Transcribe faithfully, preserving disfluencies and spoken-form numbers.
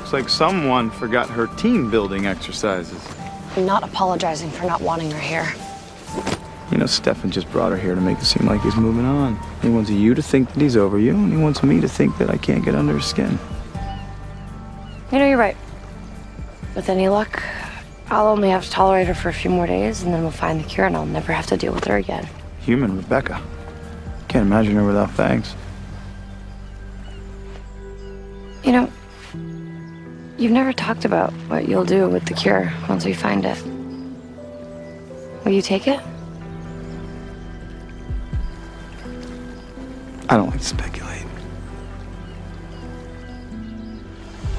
Looks like someone forgot her team building exercises. I'm not apologizing for not wanting her here. You know, Stefan just brought her here to make it seem like he's moving on. He wants you to think that he's over you, and he wants me to think that I can't get under his skin. You know, you're right. With any luck, I'll only have to tolerate her for a few more days, and then we'll find the cure, and I'll never have to deal with her again. Human Rebecca. Can't imagine her without fangs. You know, you've never talked about what you'll do with the cure once we find it. Will you take it? I don't like to speculate.